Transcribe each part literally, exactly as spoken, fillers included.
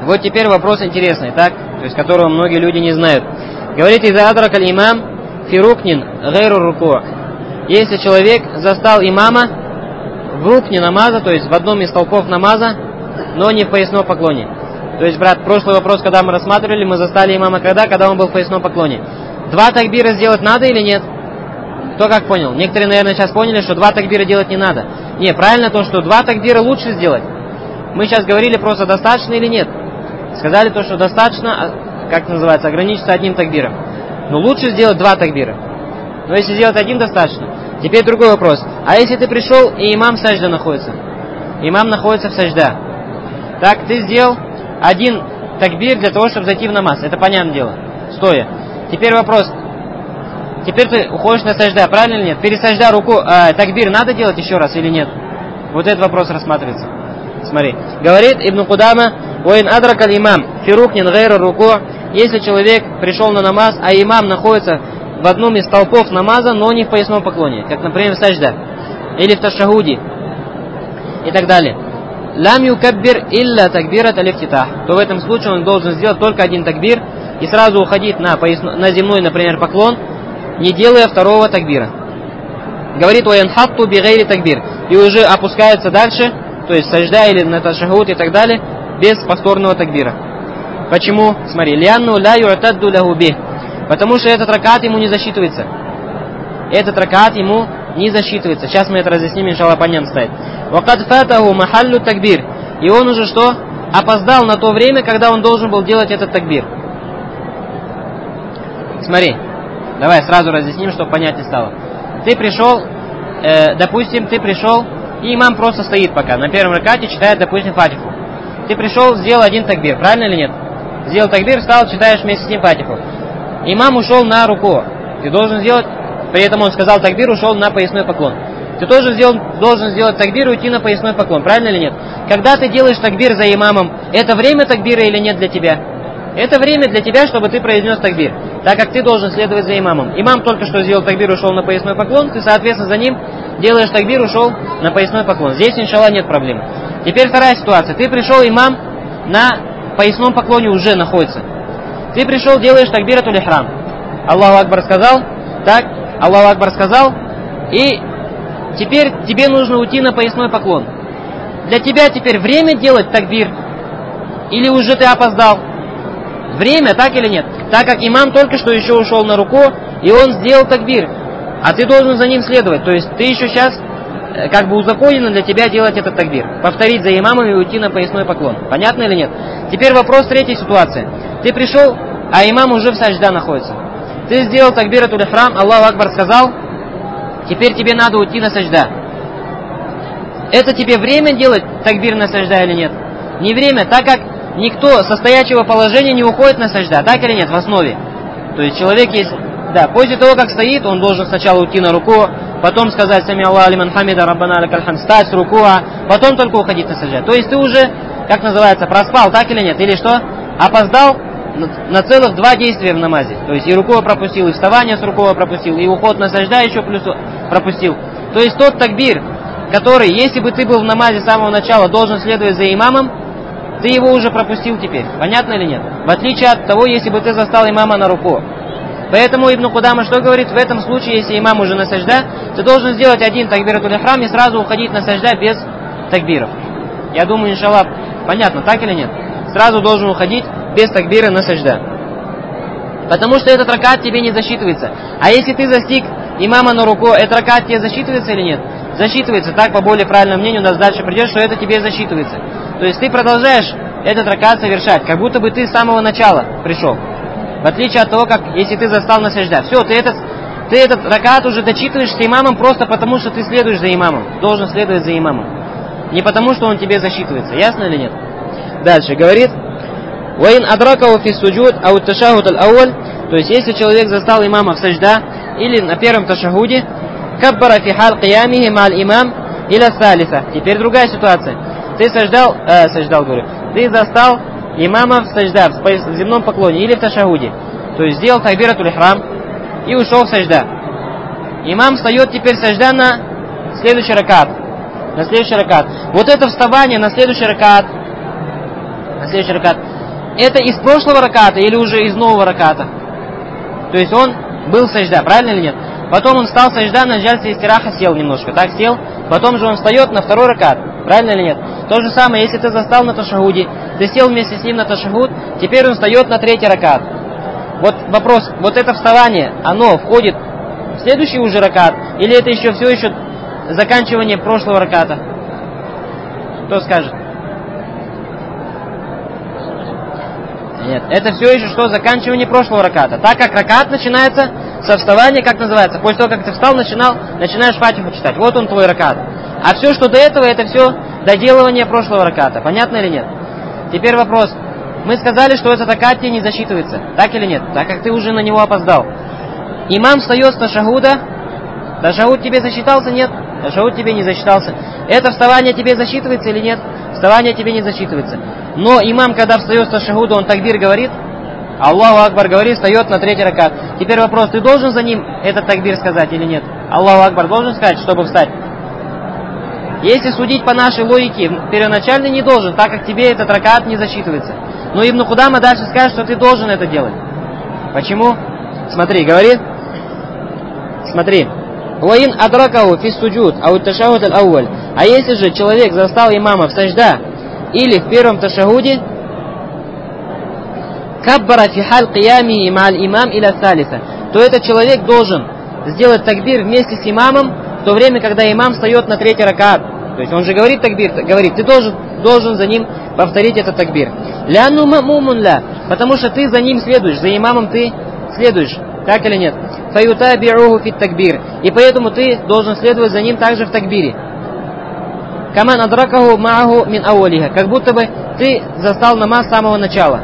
Вот теперь вопрос интересный, так? То есть, которого многие люди не знают. Говорит, «Иза адракаль имам фирукнин гайру руку». Если человек застал имама в рукне намаза, то есть в одном из столпов намаза, но не в поясном поклоне. То есть, брат, прошлый вопрос, когда мы рассматривали, мы застали имама когда? Когда он был в поясном поклоне. Два такбира сделать надо или нет? Кто как понял? Некоторые, наверное, сейчас поняли, что два такбира делать не надо. Не, правильно то, что два такбира лучше сделать. Мы сейчас говорили просто, достаточно или нет. Сказали то, что достаточно, как называется, ограничиться одним такбиром. Но лучше сделать два такбира. Но если сделать один, достаточно. Теперь другой вопрос. А если ты пришел, и имам в сажда находится? Имам находится в сажда. Так, ты сделал один такбир для того, чтобы зайти в намаз. Это понятное дело. Стоя. Теперь вопрос. Теперь ты уходишь на сажда, правильно или нет? Перед сажда руку, э, такбир надо делать еще раз или нет? Вот этот вопрос рассматривается. Смотри. Говорит Ибн Кудама, «Уин адракаль имам фирукнин гайру руку». Если человек пришел на намаз, а имам находится в одном из столпов намаза, но не в поясном поклоне, как, например, в сажда, или в ташахуде, и так далее. «Лам юкаббир илля такбират алифтитах». То в этом случае он должен сделать только один такбир и сразу уходить на, поясно, на земной, например, поклон, не делая второго такбира. Говорит, «Уянхатту бигайри такбир». И уже опускается дальше, то есть сажда или на ташахуд и так далее, без повторного такбира. Почему? Смотри. «Лианну ла ю'тадду лаху бих». Потому что этот ракат ему не засчитывается. Этот ракат ему не засчитывается. Сейчас мы это разъясним, иншаллах, понятно станет. «Вакад фатаху махаллю такбир». И он уже что? Опоздал на то время, когда он должен был делать этот такбир. Смотри. Давай сразу разъясним, чтобы понятнее стало. Ты пришел, э, допустим, ты пришел, и имам просто стоит пока. На первом ракате читает, допустим, фатиху. Ты пришел, сделал один такбир, правильно или нет? Сделал такбир, встал, читаешь вместе с ним фатиху. Имам ушел на руку. Ты должен сделать, при этом он сказал такбир, ушел на поясной поклон. Ты тоже сделал, должен сделать такбир и уйти на поясной поклон, правильно или нет? Когда ты делаешь такбир за имамом, это время такбира или нет для тебя? Это время для тебя, чтобы ты произнес такбир, так как ты должен следовать за имамом. Имам только что сделал такбир, ушел на поясной поклон, ты, соответственно, за ним делаешь такбир, ушел на поясной поклон. Здесь, иншаллах, нет проблем. Теперь вторая ситуация. Ты пришел, имам на поясном поклоне уже находится. Ты пришел, делаешь такбиратуль ихрам. Аллаху Акбар сказал, так, Аллаху Акбар сказал, и теперь тебе нужно уйти на поясной поклон. Для тебя теперь время делать такбир, или уже ты опоздал? Время, так или нет? Так как имам только что еще ушел на руку, и он сделал такбир, а ты должен за ним следовать. То есть ты еще сейчас, как бы узаконено для тебя делать этот такбир. Повторить за имамом и уйти на поясной поклон. Понятно или нет? Теперь вопрос третьей ситуации. Ты пришел, а имам уже в сажда находится. Ты сделал такбиратуль ихрам, Аллаху Акбар сказал, теперь тебе надо уйти на сажда. Это тебе время делать такбир на сажда или нет? Не время, так как никто со стоячего положения не уходит на сажда, так или нет, в основе. То есть человек есть, да, после того, как стоит, он должен сначала уйти на руку, потом сказать «Сами Аллаху лиман хамида раббана лакаль хамд», встать с руку, а потом только уходить на сажда. То есть ты уже, как называется, проспал, так или нет? Или что? Опоздал на целых два действия в намазе. То есть и руку пропустил, и вставание с рукой пропустил, и уход на сажда еще плюс пропустил. То есть тот такбир, который, если бы ты был в намазе с самого начала, должен следовать за имамом, ты его уже пропустил теперь. Понятно или нет? В отличие от того, если бы ты застал имама на руку. Поэтому Ибн Кудама что говорит? В этом случае, если имам уже на сажда, ты должен сделать один такбиратуль ихрам и сразу уходить на сажда без такбиров. Я думаю, иншаллах, понятно, так или нет? Сразу должен уходить без такбира на сажда. Потому что этот ракат тебе не засчитывается. А если ты застиг имама на руку, этот ракат тебе засчитывается или нет? Засчитывается. Так, по более правильному мнению, у нас дальше придет, что это тебе засчитывается. То есть ты продолжаешь этот ракат совершать, как будто бы ты с самого начала пришел. В отличие от того, как если ты застал на сажда. Все, ты этот, ты этот ракат уже дочитываешь с имамом просто потому, что ты следуешь за имамом. Должен следовать за имамом. Не потому, что он тебе засчитывается. Ясно или нет? Дальше говорит: «Ваин адракау фи суджуд ау ташахуд аль-ауаль». То есть, если человек застал имама в сажда или на первом ташахуде, каббара фи хал қиямихи ма'аль имам иля салиса. Теперь другая ситуация. Ты саждал, э, саждал, говорю, ты застал имама в сажда, в земном поклоне или в ташахуде. То есть, сделал такбиратуль ихрам и ушел в сажда. Имам встает теперь сажда на следующий ракат. На следующий ракат. Вот это вставание на следующий ракат, на следующий ракат, это из прошлого раката или уже из нового раката? То есть он был сажда, правильно или нет? Потом он встал сажда, на джальсе истираха сел немножко, так сел, потом же он встает на второй ракат, правильно или нет? То же самое, если ты застал на ташахуде, ты сел вместе с ним на ташахуд, теперь он встает на третий ракат. Вот вопрос, вот это вставание, оно входит в следующий уже ракат, или это еще все еще заканчивание прошлого раката? Кто скажет? Нет, это все еще что? Заканчивание прошлого раката. Так как ракат начинается со вставания, как называется? После того, как ты встал, начинал, начинаешь фатиху читать. Вот он твой ракат. А все, что до этого, это все доделывание прошлого раката. Понятно или нет? Теперь вопрос. Мы сказали, что этот ракат тебе не засчитывается. Так или нет? Так как ты уже на него опоздал. Имам встает с ташахуда. Ташахуд тебе засчитался? Нет. Ташахуд тебе не засчитался. Это вставание тебе засчитывается или нет? Вставание тебе не засчитывается. Но имам, когда встает с ташахуда, он такбир говорит, Аллаху Акбар говорит, встает на третий ракат. Теперь вопрос, ты должен за ним этот такбир сказать или нет? Аллаху Акбар должен сказать, чтобы встать? Если судить по нашей логике, первоначально не должен, так как тебе этот ракат не засчитывается. Но Ибн Кудама дальше скажет, что ты должен это делать. Почему? Смотри, говорит. Смотри. Уаин адракаху фи суджуд ау ташахуд аль-ауаль. А если же человек застал имама в сажда или в первом ташахуде, каббара фи халь қиями ма'аль имам иля салиса, то этот человек должен сделать такбир вместе с имамом в то время, когда имам встает на третий ракат. То есть он же говорит такбир, говорит, ты должен, должен за ним повторить этот такбир. Ляну мамумун ля, потому что ты за ним следуешь, за имамом ты следуешь. Так или нет? Фаютабиуху фит такбир. И поэтому ты должен следовать за ним также в такбире. Каман адракаху мааху мин ауалиха. Как будто бы ты застал намаз с самого начала.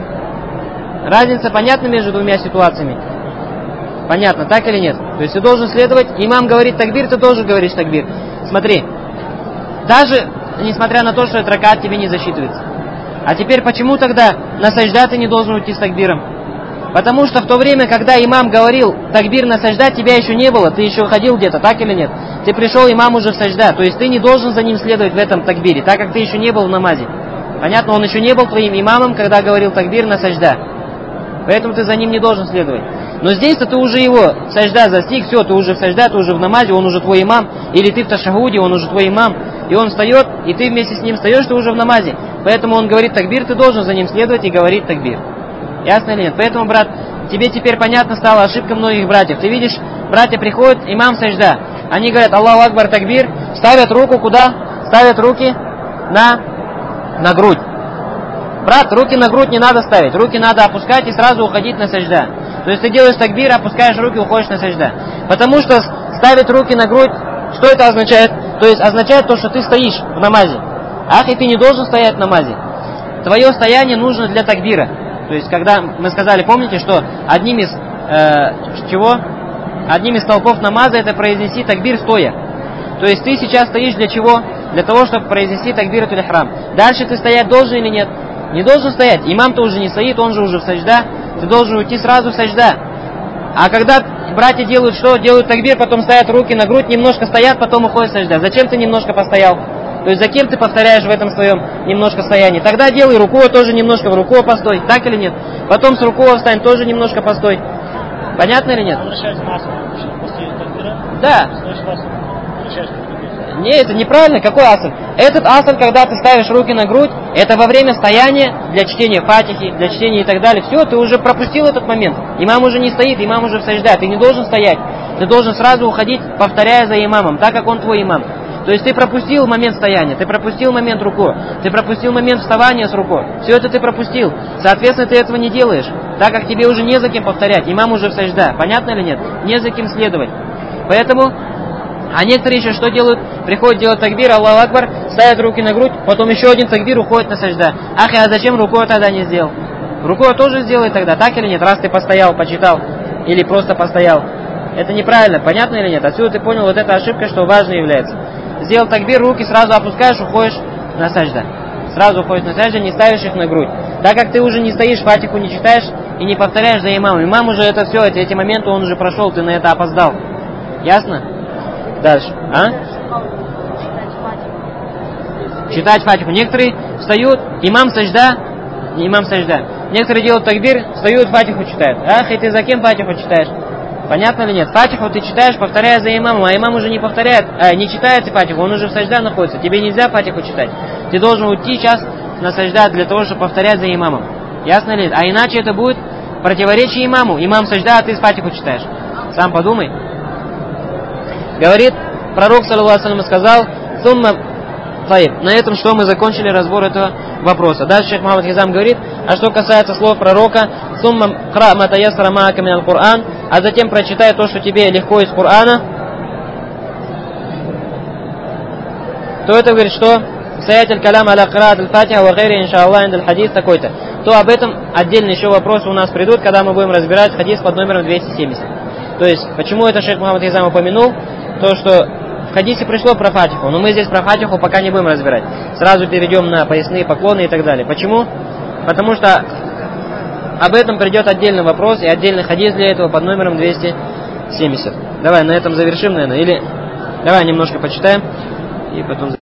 Разница понятна между двумя ситуациями? Понятно, так или нет? То есть ты должен следовать, имам говорит такбир, ты тоже говоришь такбир. Смотри, даже несмотря на то, что этот ракат тебе не засчитывается. А теперь почему тогда на сажда ты не должен уйти с такбиром? Потому что в то время, когда имам говорил такбир на сажда, тебя еще не было, ты еще ходил где-то, так или нет? Ты пришел, имам уже в сажда, то есть ты не должен за ним следовать в этом такбире, так как ты еще не был в намазе. Понятно, он еще не был твоим имамом, когда говорил такбир на сажда. Поэтому ты за ним не должен следовать. Но здесь-то ты уже его в сажда застиг, все, ты уже в сажда, ты уже в намазе, он уже твой имам, или ты в ташахуде, он уже твой имам, и он встает, и ты вместе с ним встаешь, ты уже в намазе. Поэтому он говорит такбир, ты должен за ним следовать и говорить такбир. Ясно или нет? Поэтому, брат, тебе теперь понятно стала ошибка многих братьев. Ты видишь, братья приходят, имам сажда. Они говорят, Аллаху Акбар такбир, ставят руку куда? Ставят руки на, на грудь. Брат, руки на грудь не надо ставить. Руки надо опускать и сразу уходить на сажда. То есть ты делаешь такбир, опускаешь руки, уходишь на сажда. Потому что ставить руки на грудь, что это означает? То есть означает то, что ты стоишь в намазе. Ах, и ты не должен стоять в намазе. Твое стояние нужно для такбира. То есть, когда мы сказали, помните, что одним из э, чего? Одним из столпов намаза это произнести такбир стоя. То есть ты сейчас стоишь для чего? Для того, чтобы произнести такбиратуль ихрам. Дальше ты стоять должен или нет? Не должен стоять. Имам-то уже не стоит, он же уже в сажда. Ты должен уйти сразу в сажда. А когда братья делают что? Делают такбир, потом ставят руки на грудь, немножко стоят, потом уходят в сажда. Зачем ты немножко постоял? То есть за кем ты повторяешь в этом своем немножко стоянии? Тогда делай руку, тоже немножко в руку постой, так или нет? Потом с руку встань, тоже немножко постой. Понятно или нет? Да. Не, это неправильно. Какой асан? Этот асан, когда ты ставишь руки на грудь, это во время стояния для чтения фатихи, для чтения и так далее. Все, ты уже пропустил этот момент. Имам уже не стоит, имам уже в сажда. Ты не должен стоять. Ты должен сразу уходить, повторяя за имамом, так как он твой имам. То есть ты пропустил момент стояния, ты пропустил момент руку, ты пропустил момент вставания с рукой. Все это ты пропустил. Соответственно, ты этого не делаешь, так как тебе уже не за кем повторять. Имам уже в сажда. Понятно или нет? Не за кем следовать. Поэтому, а некоторые еще что делают? Приходят делать такбир, Аллаху Акбар, ставят руки на грудь, потом еще один такбир, уходит на сажда. Ах, а зачем рукой тогда не сделал? Рукой тоже сделай тогда, так или нет? Раз ты постоял, почитал, или просто постоял. Это неправильно, понятно или нет? Отсюда ты понял, вот эта ошибка, что важной является. Сделал такбир, руки сразу опускаешь, уходишь на сажда. Сразу уходишь на сажда, не ставишь их на грудь. Так как ты уже не стоишь, фатиху не читаешь и не повторяешь за имамом. Имам уже это все, эти, эти моменты он уже прошел, ты на это опоздал. Ясно? Дальше. А? Читать фатиху. Некоторые встают, имам сажда, имам сажда. Некоторые делают такбир, встают, фатиху читают. Ах, и ты за кем фатиху читаешь? Понятно или нет? Фатиху ты читаешь, повторяя за имамом, а имам уже не повторяет, а, не читает фатиху, он уже в сажда находится. Тебе нельзя фатиху читать. Ты должен уйти сейчас на сажда для того, чтобы повторять за имамом. Ясно ли? А иначе это будет противоречие имаму. Имам сажда, а ты фатиху читаешь. Сам подумай. Говорит, пророк, саллаллаху алейхи ва саллям, сказал, «Сумма таиб». На этом что, мы закончили разбор этого вопроса. Дальше шейх Мухаммад Хизам говорит, а что касается слов пророка, «Сумма кра ма таяссара маака минал Кур'ан», а затем прочитай то, что тебе легко из Кур'ана, то это говорит, что «Саятиль калям аля кираат аль-фатиха ва гайри иншааллах индаль хадис» такой-то. То об этом отдельно еще вопросы у нас придут, когда мы будем разбирать хадис под номером двести семьдесят. То есть, почему это шейх Мухаммад Хизам упомянул? То, что в хадисе пришло про фатиху, но мы здесь про фатиху пока не будем разбирать. Сразу перейдем на поясные поклоны и так далее. Почему? Потому что об этом придет отдельный вопрос и отдельный хадис для этого под номером двести семьдесят. Давай на этом завершим, наверное. Или давай немножко почитаем и потом...